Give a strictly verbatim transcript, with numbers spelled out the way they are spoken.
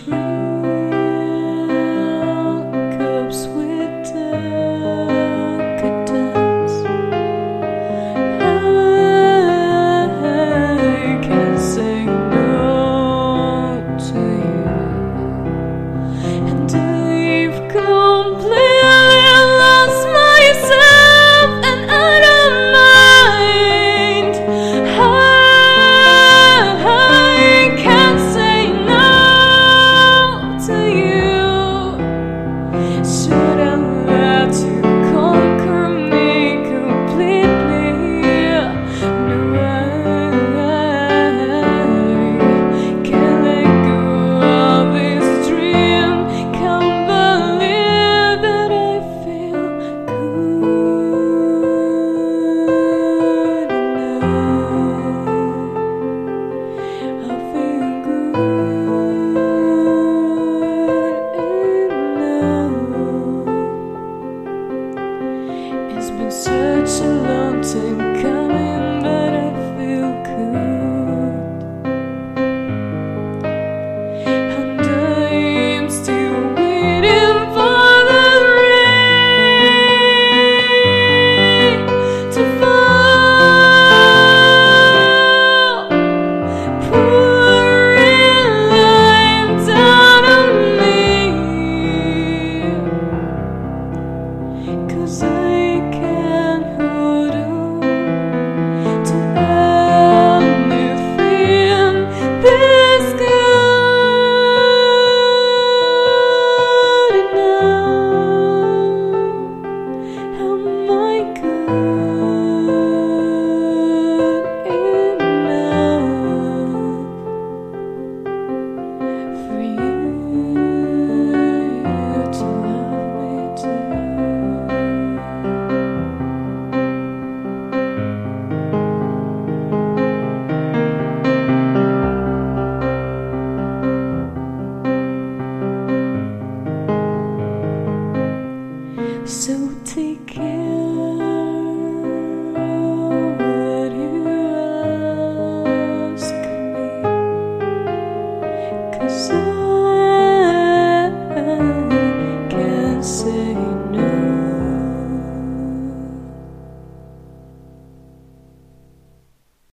cups with decadence. I can't say no to you, and I've completely lost myself, and I don't mind. I can't say no to you. Should I let you conquer me completely? No, I can't let go of this dream. Can't believe that I feel good enough. I feel good enough. It's been such a long time coming, but I feel good, and I'm still waiting for the rain to fall, pouring light down on me, 'cause I can't hold on to anything this good enough. Am I good enough for you to love me too? So take care what you ask me, 'cause I can't say no.